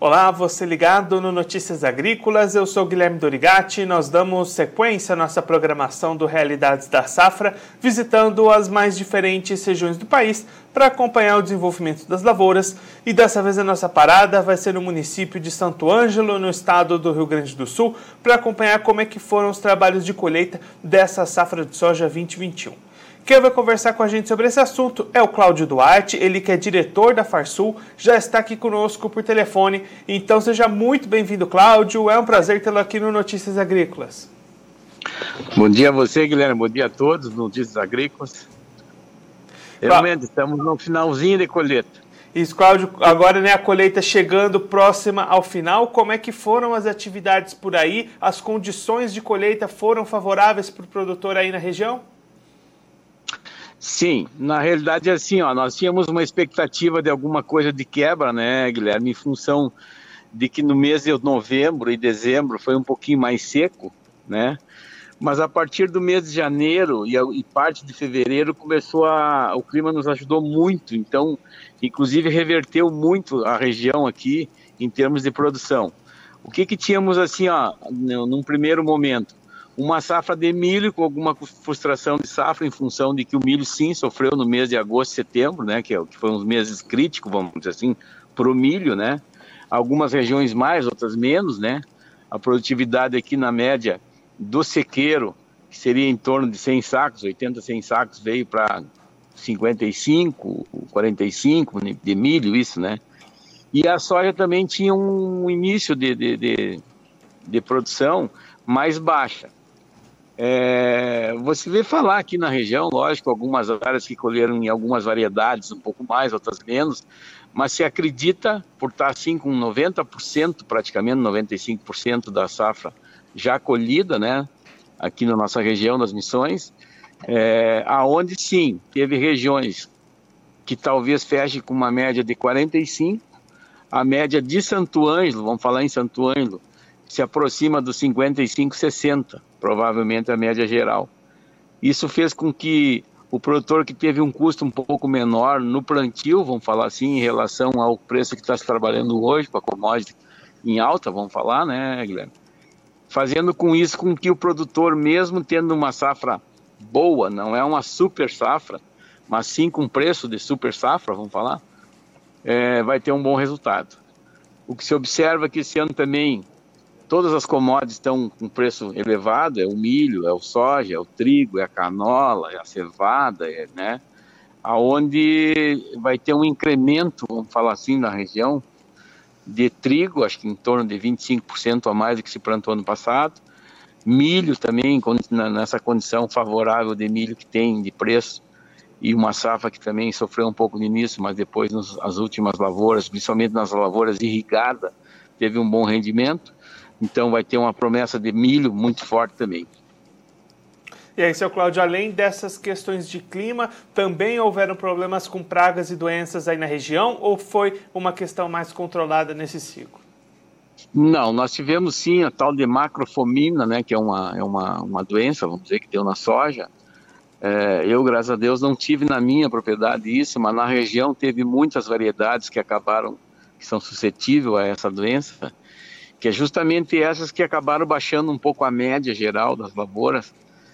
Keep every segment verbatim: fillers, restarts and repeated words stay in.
Olá, você ligado no Notícias Agrícolas, eu sou Guilherme Dorigatti e nós damos sequência à nossa programação do Realidades da Safra, visitando as mais diferentes regiões do país para acompanhar o desenvolvimento das lavouras. E dessa vez a nossa parada vai ser no município de Santo Ângelo, no estado do Rio Grande do Sul, para acompanhar como é que foram os trabalhos de colheita dessa safra de soja vinte e vinte e um. Quem vai conversar com a gente sobre esse assunto é o Cláudio Duarte, ele que é diretor da Farsul, já está aqui conosco por telefone. Então seja muito bem-vindo, Cláudio, é um prazer tê-lo aqui no Notícias Agrícolas. Bom dia a você, Guilherme, bom dia a todos no Notícias Agrícolas. Realmente, estamos no finalzinho de colheita. Isso, Cláudio, agora né, a colheita chegando próxima ao final, como é que foram as atividades por aí? As condições de colheita foram favoráveis para o produtor aí na região? Sim, na realidade é assim, ó, nós tínhamos uma expectativa de alguma coisa de quebra, né, Guilherme, em função de que no mês de novembro e dezembro foi um pouquinho mais seco, né, mas a partir do mês de janeiro e, a, e parte de fevereiro começou a, o clima nos ajudou muito, então, inclusive reverteu muito a região aqui em termos de produção. O que que tínhamos assim, ó, num primeiro momento? Uma safra de milho com alguma frustração de safra em função de que o milho sim sofreu no mês de agosto e setembro, né, que, é, que foram os meses críticos, vamos dizer assim, para o milho, né, algumas regiões mais, outras menos, né, a produtividade aqui na média do sequeiro, que seria em torno de cem sacos, oitenta, cem sacos, veio para cinquenta e cinco, quarenta e cinco de milho, isso, né, e a soja também tinha um início de, de, de, de produção mais baixa. É, você vê falar aqui na região, lógico, algumas áreas que colheram em algumas variedades, um pouco mais, outras menos, mas se acredita, por estar assim com noventa por cento, praticamente noventa e cinco por cento da safra já colhida, né, aqui na nossa região das Missões, é, aonde sim, teve regiões que talvez feche com uma média de quarenta e cinco, a média de Santo Ângelo, vamos falar em Santo Ângelo, se aproxima dos cinquenta e cinco, sessenta, provavelmente a média geral. Isso fez com que o produtor que teve um custo um pouco menor no plantio, vamos falar assim, em relação ao preço que está se trabalhando hoje, para a commodity em alta, vamos falar, né, Guilherme? Fazendo com isso com que o produtor, mesmo tendo uma safra boa, não é uma super safra, mas sim com preço de super safra, vamos falar, é, vai ter um bom resultado. O que se observa é que esse ano também todas as commodities estão com preço elevado, é o milho, é o soja, é o trigo, é a canola, é a cevada, é, né? Aonde vai ter um incremento, vamos falar assim, na região de trigo, acho que em torno de vinte e cinco por cento a mais do que se plantou ano passado. Milho também, nessa condição favorável de milho que tem de preço, e uma safra que também sofreu um pouco no início, mas depois nas as últimas lavouras, principalmente nas lavouras irrigadas, teve um bom rendimento. Então vai ter uma promessa de milho muito forte também. E aí, seu Cláudio, além dessas questões de clima, também houveram problemas com pragas e doenças aí na região, ou foi uma questão mais controlada nesse ciclo? Não, nós tivemos sim a tal de macrofomina, né, que é uma, é uma, uma doença, vamos dizer, que deu na soja. É, eu, graças a Deus, não tive na minha propriedade isso, mas na região teve muitas variedades que acabaram, que são suscetíveis a essa doença, que é justamente essas que acabaram baixando um pouco a média geral das lavouras,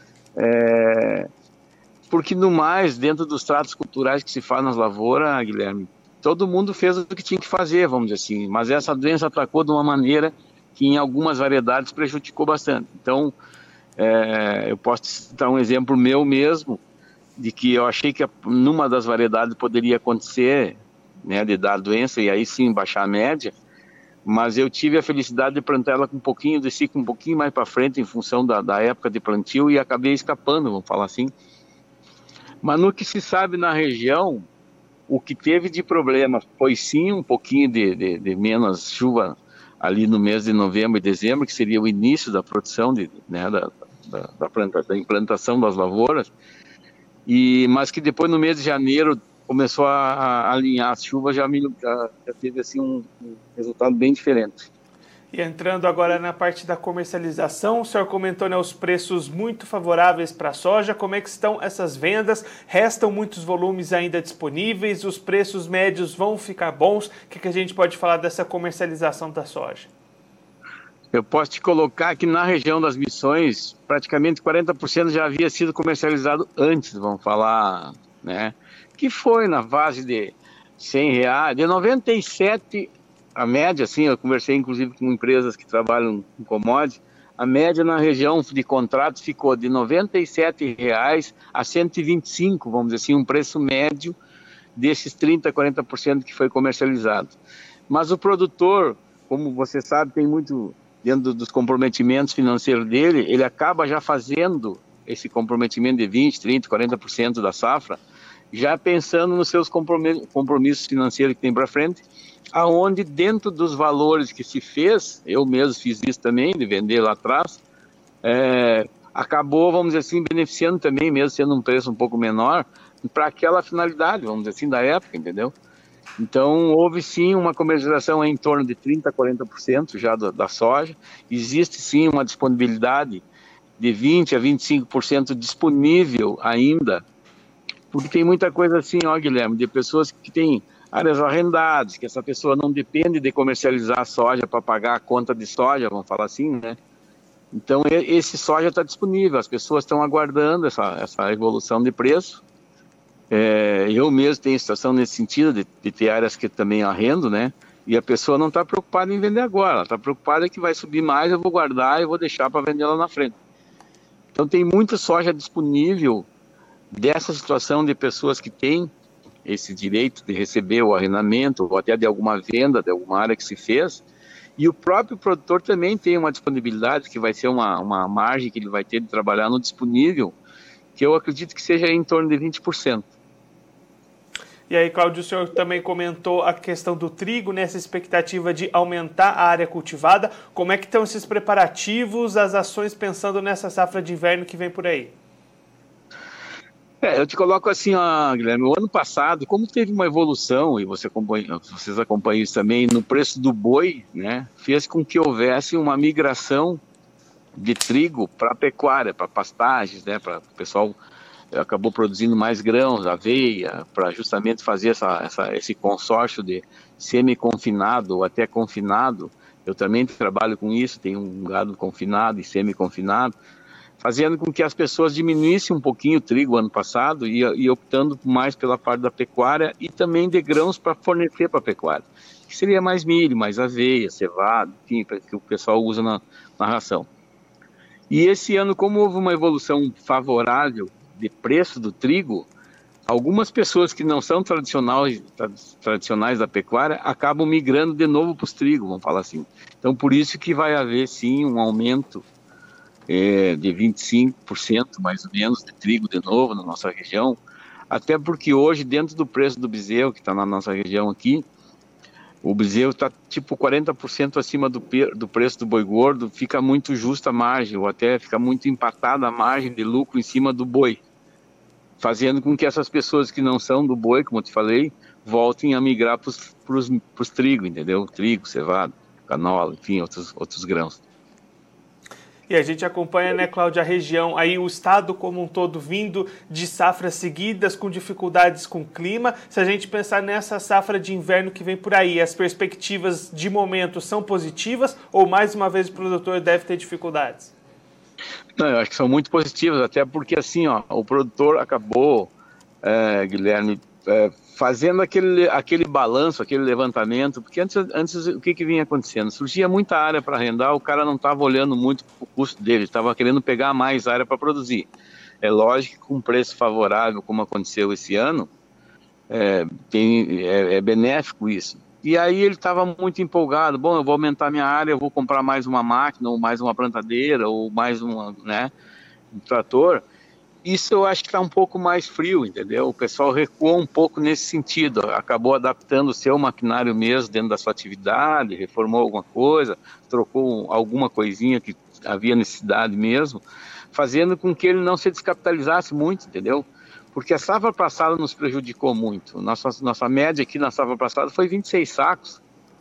é, porque no mais, dentro dos tratos culturais que se faz nas lavouras, Guilherme, todo mundo fez o que tinha que fazer, vamos dizer assim, mas essa doença atacou de uma maneira que em algumas variedades prejudicou bastante. Então, é, eu posso citar um exemplo meu mesmo, de que eu achei que numa das variedades poderia acontecer, né, de dar doença e aí sim baixar a média, mas eu tive a felicidade de plantar ela com um pouquinho de ciclo, um pouquinho mais para frente, em função da, da época de plantio, e acabei escapando, vamos falar assim. Mas no que se sabe na região, o que teve de problema foi sim um pouquinho de, de, de menos chuva ali no mês de novembro e dezembro, que seria o início da produção, de, né, da, da, da, planta, da implantação das lavouras, e, mas que depois no mês de janeiro começou a, a alinhar as chuvas, já, já, já teve assim um, um resultado bem diferente. E entrando agora na parte da comercialização, o senhor comentou, né, os preços muito favoráveis para a soja. Como é que estão essas vendas? Restam muitos volumes ainda disponíveis? Os preços médios vão ficar bons? O que, que a gente pode falar dessa comercialização da soja? Eu posso te colocar que na região das Missões, praticamente quarenta por cento já havia sido comercializado antes, vamos falar, né? Que foi na base de cem reais, de noventa e sete, a média, assim, eu conversei inclusive com empresas que trabalham com commodities, a média na região de contratos ficou de noventa e sete reais a cento e vinte e cinco, vamos dizer assim, um preço médio desses trinta, quarenta por cento que foi comercializado. Mas o produtor, como você sabe, tem muito, dentro dos comprometimentos financeiros dele, ele acaba já fazendo esse comprometimento de vinte, trinta, quarenta por cento da safra, já pensando nos seus compromissos financeiros que tem para frente, aonde dentro dos valores que se fez, eu mesmo fiz isso também, de vender lá atrás, é, acabou, vamos dizer assim, beneficiando também, mesmo sendo um preço um pouco menor, para aquela finalidade, vamos dizer assim, da época, entendeu? Então, houve sim uma comercialização em torno de trinta, quarenta por cento já da, da soja, existe sim uma disponibilidade de vinte a vinte e cinco por cento disponível ainda, porque tem muita coisa assim, ó, Guilherme, de pessoas que têm áreas arrendadas, que essa pessoa não depende de comercializar a soja para pagar a conta de soja, vamos falar assim, né? Então, esse soja está disponível, as pessoas estão aguardando essa, essa evolução de preço. É, eu mesmo tenho situação nesse sentido, de, de ter áreas que também arrendo, né? E a pessoa não está preocupada em vender agora, ela está preocupada que vai subir mais, eu vou guardar e vou deixar para vender lá na frente. Então, tem muita soja disponível dessa situação de pessoas que têm esse direito de receber o arrendamento ou até de alguma venda de alguma área que se fez, e o próprio produtor também tem uma disponibilidade que vai ser uma, uma margem que ele vai ter de trabalhar no disponível, que eu acredito que seja em torno de vinte por cento. E aí, Cláudio, o senhor também comentou a questão do trigo, nessa expectativa de aumentar a área cultivada. Como é que estão esses preparativos, as ações pensando nessa safra de inverno que vem por aí? É, eu te coloco assim, ó, Guilherme, o ano passado, como teve uma evolução, e você acompanha, vocês acompanham isso também, no preço do boi, né, fez com que houvesse uma migração de trigo para a pecuária, para pastagens, né, para o pessoal acabou produzindo mais grãos, aveia, para justamente fazer essa, essa, esse consórcio de semi-confinado ou até confinado. Eu também trabalho com isso, tenho um gado confinado e semi-confinado, fazendo com que as pessoas diminuíssem um pouquinho o trigo ano passado e, e optando mais pela parte da pecuária e também de grãos para fornecer para a pecuária, que seria mais milho, mais aveia, cevada, enfim, que o pessoal usa na, na ração. E esse ano, como houve uma evolução favorável de preço do trigo, algumas pessoas que não são tradicionais, tradicionais da pecuária acabam migrando de novo para os trigos, vamos falar assim. Então, por isso que vai haver, sim, um aumento É, de vinte e cinco por cento mais ou menos de trigo de novo na nossa região, até porque hoje dentro do preço do bezerro que está na nossa região aqui, o bezerro está tipo quarenta por cento acima do, do preço do boi gordo, fica muito justa a margem, ou até fica muito empatada a margem de lucro em cima do boi, fazendo com que essas pessoas que não são do boi, como eu te falei, voltem a migrar para os trigos, entendeu? Trigo, cevada, canola, enfim, outros, outros grãos. E a gente acompanha, né, Cláudia, a região, aí o estado como um todo vindo de safras seguidas, com dificuldades com o clima. Se a gente pensar nessa safra de inverno que vem por aí, as perspectivas de momento são positivas ou, mais uma vez, o produtor deve ter dificuldades? Não, eu acho que são muito positivas, até porque, assim, ó, o produtor acabou, é, Guilherme, é, fazendo aquele, aquele balanço, aquele levantamento, porque antes, antes o que, que vinha acontecendo? Surgia muita área para arrendar, o cara não estava olhando muito o custo dele, estava querendo pegar mais área para produzir. É lógico que com um preço favorável, como aconteceu esse ano, é, tem, é, é benéfico isso. E aí ele estava muito empolgado, bom, eu vou aumentar minha área, eu vou comprar mais uma máquina, ou mais uma plantadeira, ou mais uma, né, um trator. Isso eu acho que está um pouco mais frio, entendeu? O pessoal recuou um pouco nesse sentido, acabou adaptando o seu maquinário mesmo dentro da sua atividade, reformou alguma coisa, trocou alguma coisinha que havia necessidade mesmo, fazendo com que ele não se descapitalizasse muito, entendeu? Porque a safra passada nos prejudicou muito. Nossa, nossa média aqui na safra passada foi vinte e seis sacos.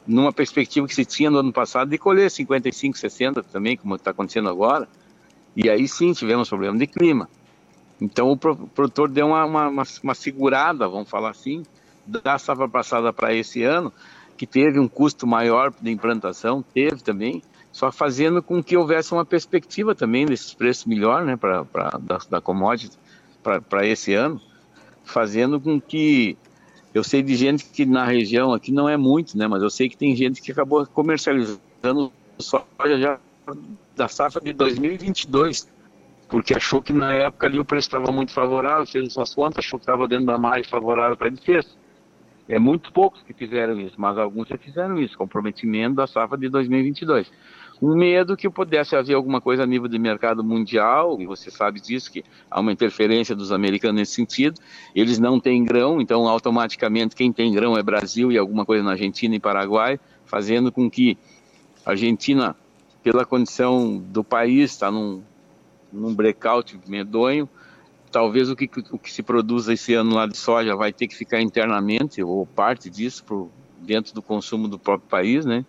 numa perspectiva que se tinha no ano passado de colher cinquenta e cinco, sessenta também, como está acontecendo agora, e aí sim tivemos problema de clima. Então o produtor deu uma, uma, uma segurada, vamos falar assim, da safra passada para esse ano, que teve um custo maior de implantação, teve também, só fazendo com que houvesse uma perspectiva também desses preços melhor, né, pra, pra, da, da commodity para esse ano, fazendo com que, eu sei de gente que na região aqui não é muito, né, mas eu sei que tem gente que acabou comercializando soja já da safra de dois mil e vinte e dois, porque achou que na época ali o preço estava muito favorável, fez suas contas, achou que estava dentro da margem favorável para ele, fez. É muito poucos que fizeram isso, mas alguns já fizeram isso, comprometimento da safra de dois mil e vinte e dois. Um medo que pudesse haver alguma coisa a nível de mercado mundial, e você sabe disso, que há uma interferência dos americanos nesse sentido. Eles não têm grão, então automaticamente quem tem grão é Brasil e alguma coisa na Argentina e Paraguai, fazendo com que a Argentina, pela condição do país, está num, num breakout medonho. Talvez o que, o que se produz esse ano lá de soja vai ter que ficar internamente, ou parte disso, pro, dentro do consumo do próprio país, né?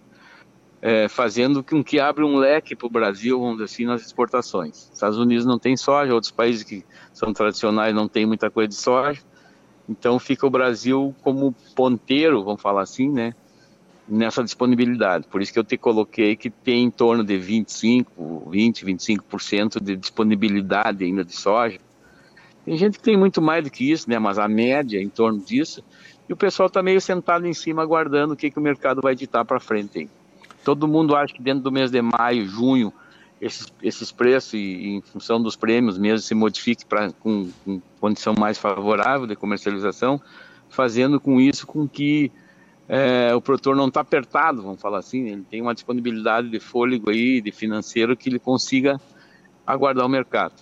É, fazendo com que abra um leque para o Brasil, vamos dizer assim, nas exportações. Estados Unidos não tem soja, outros países que são tradicionais não tem muita coisa de soja, então fica o Brasil como ponteiro, vamos falar assim, né? Nessa disponibilidade. Por isso que eu te coloquei que tem em torno de vinte e cinco, vinte, vinte e cinco por cento de disponibilidade ainda de soja. Tem gente que tem muito mais do que isso, né? Mas a média é em torno disso. E o pessoal está meio sentado em cima aguardando o que, que o mercado vai ditar para frente. Hein? Todo mundo acha que dentro do mês de maio, junho, esses, esses preços, e, e em função dos prêmios mesmo, se modifique pra, com, com condição mais favorável de comercialização, fazendo com isso com que é, o produtor não está apertado, vamos falar assim. Ele tem uma disponibilidade de fôlego aí, de financeiro, que ele consiga aguardar o mercado.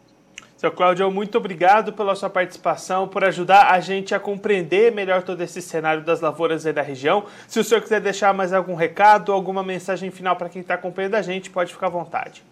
Seu Cláudio, muito obrigado pela sua participação, por ajudar a gente a compreender melhor todo esse cenário das lavouras aí da região. Se o senhor quiser deixar mais algum recado, alguma mensagem final para quem está acompanhando a gente, pode ficar à vontade.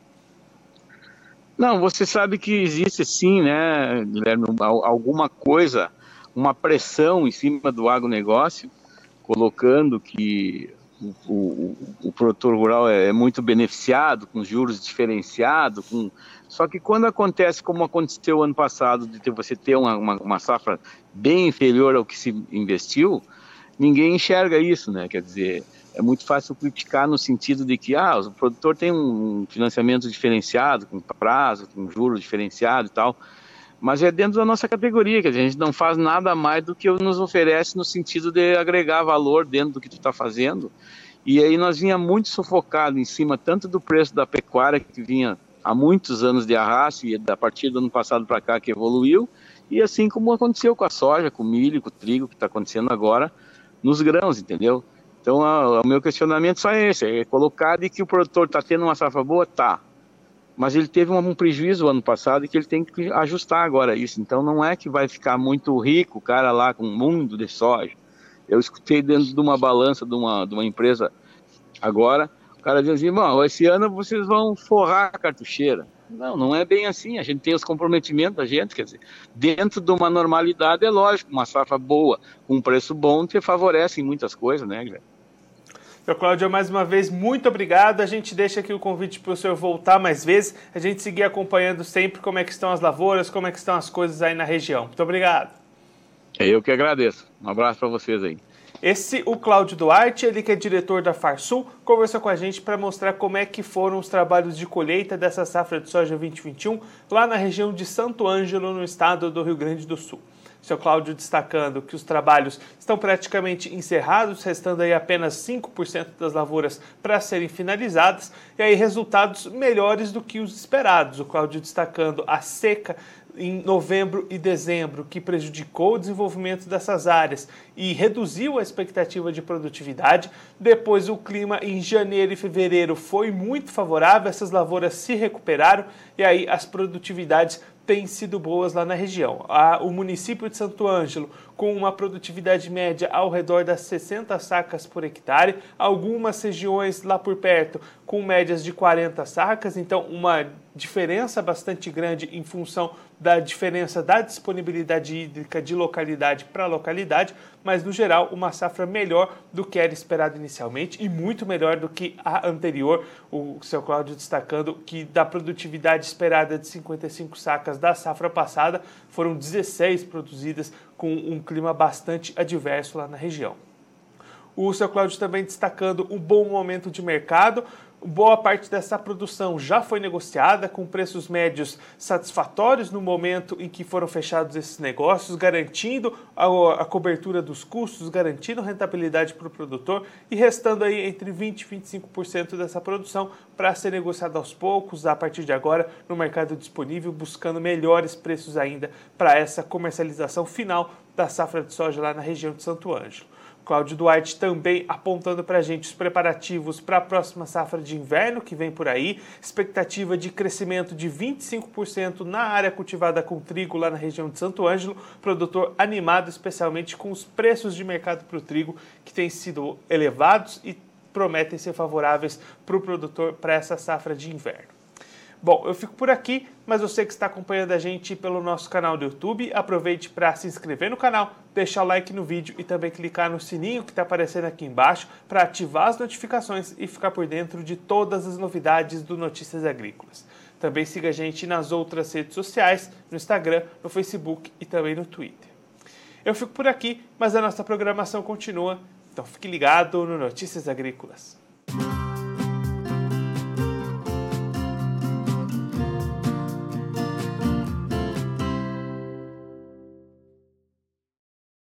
Não, você sabe que existe sim, né, Guilherme, alguma coisa, uma pressão em cima do agronegócio, colocando que o, o, o produtor rural é, é muito beneficiado, com juros diferenciados, com... Só que quando acontece como aconteceu ano passado, de ter, você ter uma, uma, uma safra bem inferior ao que se investiu, ninguém enxerga isso, né? Quer dizer, é muito fácil criticar no sentido de que ah, o produtor tem um financiamento diferenciado, com prazo, com juros diferenciados e tal, mas é dentro da nossa categoria, quer dizer, a gente não faz nada mais do que nos oferece no sentido de agregar valor dentro do que tu está fazendo. E aí nós vinha muito sufocado em cima tanto do preço da pecuária, que vinha há muitos anos de arrasto, e a partir do ano passado para cá que evoluiu, e assim como aconteceu com a soja, com o milho, com o trigo, que está acontecendo agora nos grãos, entendeu? Então a, o meu questionamento só é esse, é colocar de que o produtor está tendo uma safra boa, tá, mas ele teve um, um prejuízo ano passado e que ele tem que ajustar agora isso. Então não é que vai ficar muito rico o cara lá com um mundo de soja. Eu escutei dentro de uma balança de uma, de uma empresa agora, o cara diz assim, bom, esse ano vocês vão forrar a cartucheira. Não, não é bem assim, a gente tem os comprometimentos da gente, quer dizer, dentro de uma normalidade é lógico, uma safra boa, com um preço bom, te favorece em muitas coisas, né, Guilherme? Seu Cláudio, mais uma vez, muito obrigado. A gente deixa aqui o convite para o senhor voltar mais vezes, a gente seguir acompanhando sempre como é que estão as lavouras, como é que estão as coisas aí na região. Muito obrigado. É eu que agradeço. Um abraço para vocês aí. Esse, o Cláudio Duarte, ele que é diretor da Farsul, conversou com a gente para mostrar como é que foram os trabalhos de colheita dessa safra de soja vinte e vinte e um, lá na região de Santo Ângelo, no estado do Rio Grande do Sul. Seu Cláudio destacando que os trabalhos estão praticamente encerrados, restando aí apenas cinco por cento das lavouras para serem finalizadas, e aí resultados melhores do que os esperados. O Cláudio destacando a seca em novembro e dezembro, que prejudicou o desenvolvimento dessas áreas e reduziu a expectativa de produtividade. Depois, o clima em janeiro e fevereiro foi muito favorável, essas lavouras se recuperaram e aí as produtividades têm sido boas lá na região. O município de Santo Ângelo, com uma produtividade média ao redor das sessenta sacas por hectare, algumas regiões lá por perto com médias de quarenta sacas, então uma diferença bastante grande em função da diferença da disponibilidade hídrica de localidade para localidade, mas no geral uma safra melhor do que era esperado inicialmente e muito melhor do que a anterior. O seu Cláudio destacando que da produtividade esperada de cinquenta e cinco sacas da safra passada, foram dezesseis produzidas com um clima bastante adverso lá na região. O seu Cláudio também destacando um bom momento de mercado. Boa parte dessa produção já foi negociada com preços médios satisfatórios no momento em que foram fechados esses negócios, garantindo a, a cobertura dos custos, garantindo rentabilidade para o produtor e restando aí entre vinte e vinte e cinco por cento dessa produção para ser negociada aos poucos, a partir de agora, no mercado disponível, buscando melhores preços ainda para essa comercialização final da safra de soja lá na região de Santo Ângelo. Cláudio Duarte também apontando para a gente os preparativos para a próxima safra de inverno que vem por aí, expectativa de crescimento de vinte e cinco por cento na área cultivada com trigo lá na região de Santo Ângelo, produtor animado especialmente com os preços de mercado para o trigo que têm sido elevados e prometem ser favoráveis para o produtor para essa safra de inverno. Bom, eu fico por aqui, mas você que está acompanhando a gente pelo nosso canal do YouTube, aproveite para se inscrever no canal, deixar o like no vídeo e também clicar no sininho que está aparecendo aqui embaixo para ativar as notificações e ficar por dentro de todas as novidades do Notícias Agrícolas. Também siga a gente nas outras redes sociais, no Instagram, no Facebook e também no Twitter. Eu fico por aqui, mas a nossa programação continua, então fique ligado no Notícias Agrícolas.